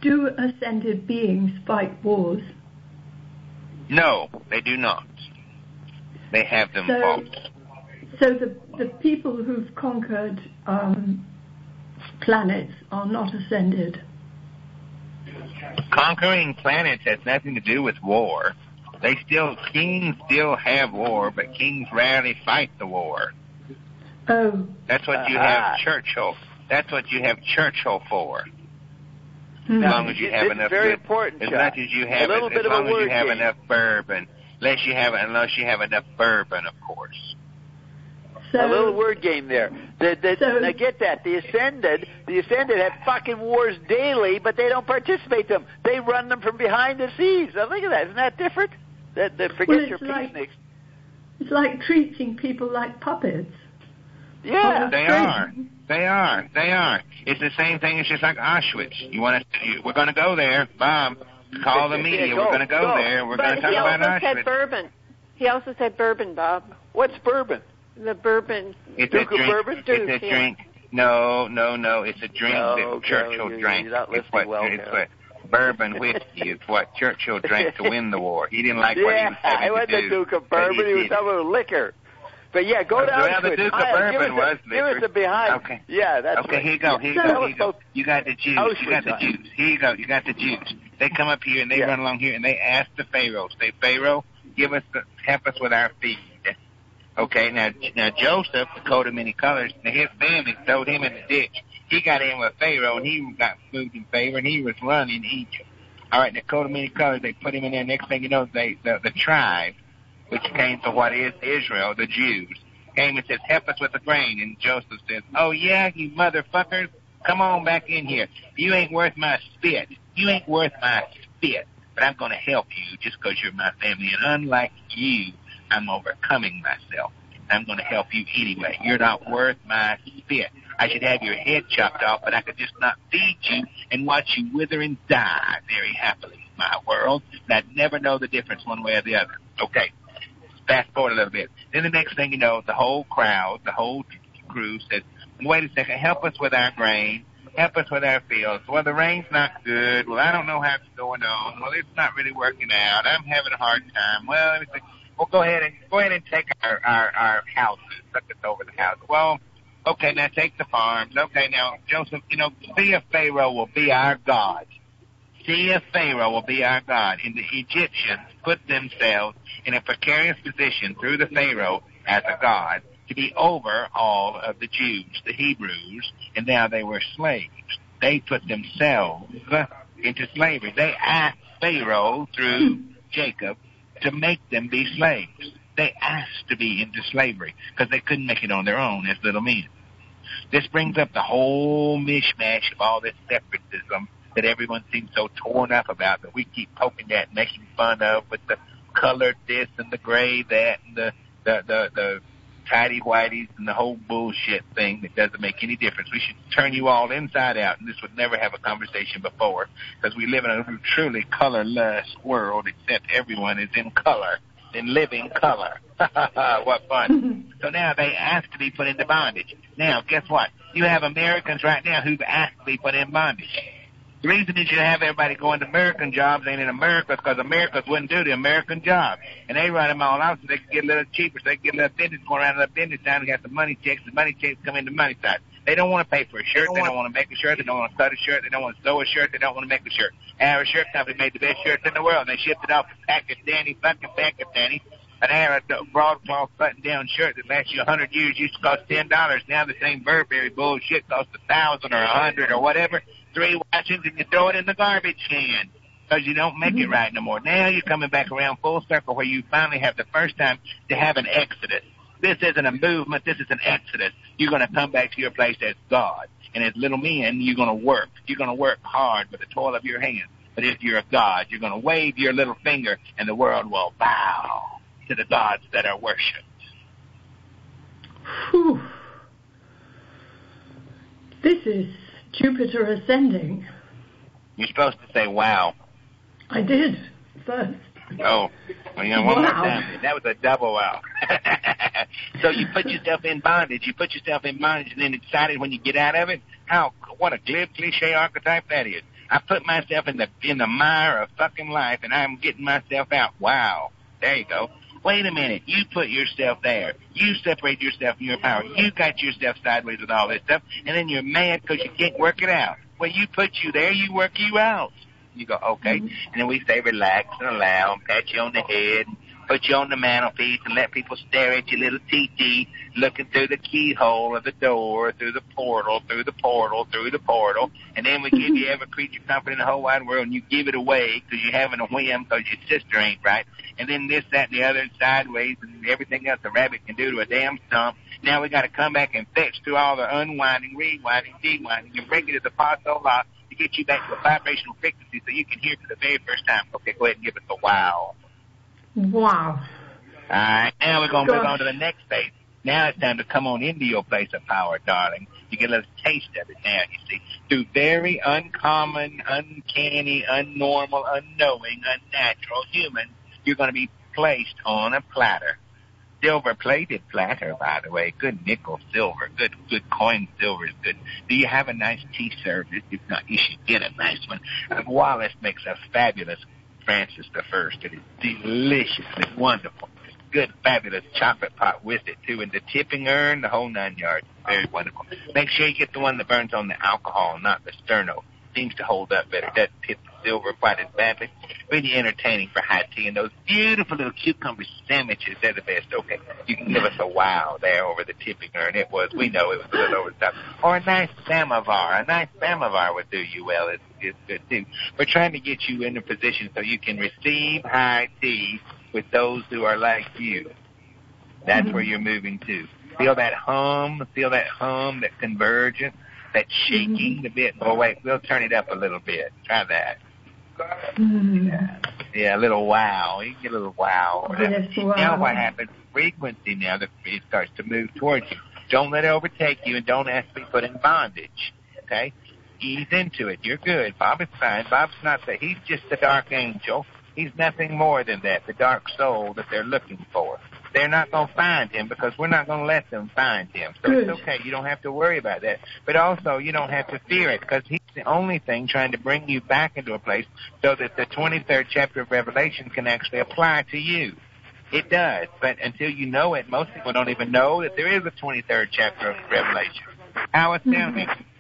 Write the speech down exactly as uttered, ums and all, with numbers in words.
do ascended beings fight wars? No, they do not. They have them so, fought. So the, the people who've conquered um, planets are not ascended? Conquering planets has nothing to do with war. They still, kings still have war, but kings rarely fight the war. Oh. That's what you have Churchill. That's what you have Churchill for. Hmm. As long as you have this enough, is very good, important, as Chuck. much as you have, a little as, bit as of long a as word you have game. enough bourbon, unless you have, unless you have enough bourbon, of course. So, a little word game there. The, the, so, now get that. The Ascended, the Ascended have fucking wars daily, but they don't participate in them. They run them from behind the scenes. Now look at that. Isn't that different? That, that forget well, your like, peaceniks. It's like treating people like puppets. Yeah, they are. They are. They are. It's the same thing. It's just like Auschwitz. You want to? You, we're going to go there, Bob. Call the media. Yeah, go, we're going to go, go there. We're going to talk about Auschwitz. He also said bourbon. He also said bourbon, Bob. What's bourbon? The bourbon. It's Duke a drink. Bourbon? It's Duke, a yeah. drink. No, no, no. It's a drink no, that okay, Churchill you're, drank. You're not it's listening what, well, it's what bourbon whiskey is what Churchill drank to win the war. He didn't like yeah, what he was having I went to to do. Duke of Bourbon. He was did. having a liquor. But yeah, go well, down well, to the it. Duke of I, Bourbon give us was a, Give us liquor. a behind. Okay. Yeah, that's Okay, right. here you go. Here you yeah. go. Tell Here you go. us You got the juice. Auschwitz You got the on. juice. Here you go. You got the juice. They come up here and they yeah. run along here and they ask the Pharaoh, say, Pharaoh, give us the, help us with our feed. Okay, now, now Joseph, the coat of many colors, his family threw him in the ditch. He got in with Pharaoh, and he got moved in favor, and he was running Egypt. All right, the coat of many colors, they put him in there. Next thing you know, they the, the tribe, which came to what is Israel, the Jews, came and says, help us with the grain. And Joseph says, oh, yeah, you motherfuckers, come on back in here. You ain't worth my spit. You ain't worth my spit, but I'm going to help you just because you're my family. And unlike you, I'm overcoming myself. I'm going to help you anyway. You're not worth my spit. I should have your head chopped off, but I could just not feed you and watch you wither and die very happily in my world. And I'd never know the difference one way or the other. Okay, fast forward a little bit. Then the next thing you know, the whole crowd, the whole crew says, wait a second, help us with our grain. Help us with our fields. Well, the rain's not good. Well, I don't know how it's going on. Well, it's not really working out. I'm having a hard time. Well, let me see. Well, go ahead and go ahead and take our, our, our houses. Look us over the houses. Well, okay, now take the farms. Okay, now, Joseph, you know, see if Pharaoh will be our God. See if Pharaoh will be our God. And the Egyptians put themselves in a precarious position through the Pharaoh as a God to be over all of the Jews, the Hebrews, and now they were slaves. They put themselves into slavery. They asked Pharaoh through Jacob to make them be slaves. They asked to be into slavery because they couldn't make it on their own as little men. This brings up the whole mishmash of all this separatism that everyone seems so torn up about, that we keep poking at and making fun of with the colored this and the gray that and the, the, the, the tidy whities and the whole bullshit thing that doesn't make any difference. We should turn you all inside out, and this would never have a conversation before, because we live in a truly colorless world, except everyone is in color, in living color. What fun. So now they ask to be put into bondage. Now, guess what? You have Americans right now who've asked to be put in bondage. The reason that you have everybody going to American jobs ain't in America because Americans wouldn't do the American job. And they run them all out so they can get a little cheaper, so they can get a little business going around a little business town and get the money checks. The money checks come in the money side. They don't want to pay for a shirt. They don't want to make a shirt. They don't want to cut a shirt. They don't want to sew a shirt. They don't want to make a shirt. Our shirt company made the best shirts in the world, and they shipped it off to Pakistani, fucking Pakistani. An Arab broadcloth button-down shirt that lasts you a hundred years used to cost ten dollars. Now the same Burberry bullshit costs a thousand or a hundred or whatever. Three washes and you throw it in the garbage can because you don't make it right no more. Now you're coming back around full circle where you finally have the first time to have an exodus. This isn't a movement. This is an exodus. You're going to come back to your place as God. And as little men, you're going to work. You're going to work hard with the toil of your hands. But if you're a God, you're going to wave your little finger and the world will bow to the gods that are worshipped. Whew. This is Jupiter ascending. You're supposed to say, wow. I did, first. Oh, well, you know, one wow. more time. That was a double wow. So you put yourself in bondage. You put yourself in bondage and then decided when you get out of it, how, what a glib, cliche archetype that is. I put myself in the in the mire of fucking life, and I'm getting myself out. Wow. There you go. Wait a minute. You put yourself there. You separate yourself from your power. You got yourself sideways with all this stuff, and then you're mad because you can't work it out. Well, you put you there, you work you out. You go, okay. Mm-hmm. And then we say relax and allow and pat you on the head and put you on the mantelpiece and let people stare at your little T T looking through the keyhole of the door, through the portal, through the portal, through the portal. And then we give you every creature comfort in the whole wide world, and you give it away because you're having a whim because your sister ain't right. And then this, that, and the other, and sideways, and everything else a rabbit can do to a damn stump. Now we got to come back and fetch through all the unwinding, rewinding, dewinding, and bring it to the paso lot to get you back to a vibrational frequency so you can hear for the very first time. Okay, go ahead and give us a wow. Wow. All right, now we're going to move on to the next phase. Now it's time to come on into your place of power, darling. You get a little taste of it now, you see. Through very uncommon, uncanny, unnormal, unknowing, unnatural humans, you're going to be placed on a platter. Silver-plated platter, by the way. Good nickel silver. Good good coin silver is good. Do you have a nice tea service? If not, you should get a nice one. Uh, Wallace makes a fabulous Francis the First. It is delicious. It's wonderful. Good, fabulous chocolate pot with it, too. And the tipping urn, the whole nine yards. Very wonderful. Make sure you get the one that burns on the alcohol, not the sterno. Seems to hold up better. Doesn't tip the silver quite as badly. Really entertaining for high tea. And those beautiful little cucumber sandwiches, they're the best. Okay, you can give us a wow there over the tipping urn. It was, we know it was a little over the top. Or a nice samovar. A nice samovar would do you well. It's, it's good, too. We're trying to get you in a position so you can receive high tea with those who are like you. That's mm-hmm. where you're moving to. Feel that hum, feel that hum, that convergence, that shaking mm-hmm. a bit. Oh, wait, we'll turn it up a little bit. Try that. Mm-hmm. Yeah. yeah, a little wow. You can get a little wow. Yes, wow. Now what happens, frequency now, that it starts to move towards you. Don't let it overtake you, and don't ask to be put in bondage, okay? Ease into it. You're good. Bob is fine. Bob's not that. He's just the dark angel. He's nothing more than that, the dark soul that they're looking for. They're not going to find him because we're not going to let them find him. So Good. It's okay. You don't have to worry about that. But also, you don't have to fear it because he's the only thing trying to bring you back into a place so that the twenty-third chapter of Revelation can actually apply to you. It does. But until you know it, most people don't even know that there is a twenty-third chapter of Revelation. How astounding. Mm-hmm.